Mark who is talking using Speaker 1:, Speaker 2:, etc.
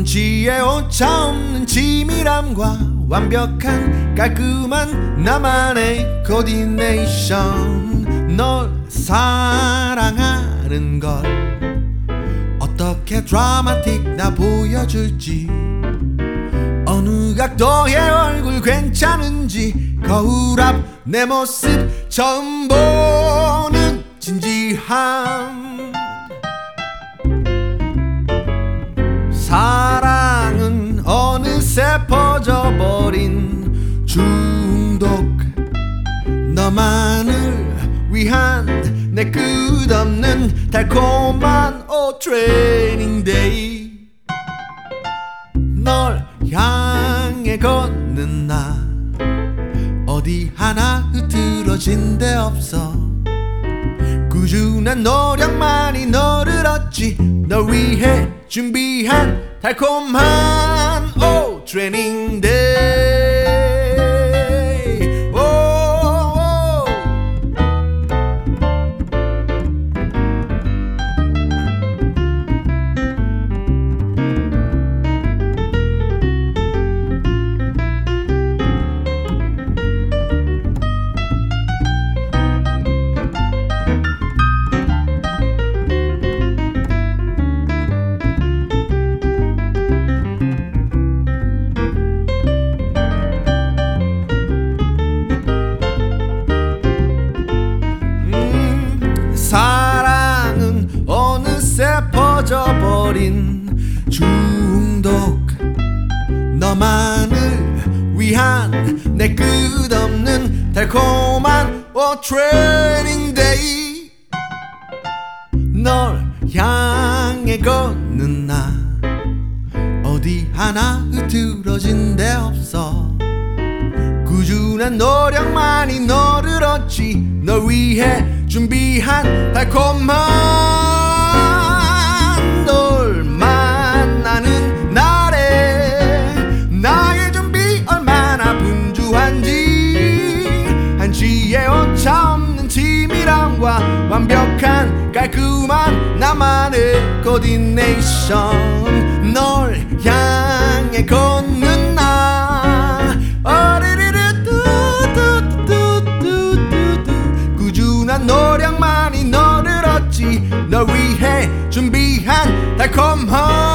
Speaker 1: 눈치에 오차없는 치밀함과 완벽한 깔끔한 나만의 코디네이션. 널 사랑하는 걸 어떻게 드라마틱 나 보여줄지, 어느 각도의 얼굴 괜찮은지, 거울 앞 내 모습 처음 보는 진지함. 사랑은 어느새 퍼져버린 중독. 너만을 위한 내 끝없는 달콤한 트레이닝 데이. 널 향해 걷는 나 어디 하나 흐트러진 데 없어. 꾸준한 노력만이 너를 얻지. 널 위해 준비한 달콤한 트레이닝 데이. 사랑은 어느새 퍼져버린 중독. 너만을 위한 내 끝없는 달콤한 트레이닝 데이. 널 향해 걷는 나 어디 하나 흐트러진 데 없어. 꾸준한 노력만이 너를 얻지. 널 위해 준비한 달콤한. 널 만나는 날에 나의 준비 얼마나 분주한지, 한치의 오차없는 치밀함과 완벽한 깔끔한 나만의 코디네이션. 널 향해 걷는 나 꾸준한 노력만이 너를 얻지. 널 위해 준비한 달콤한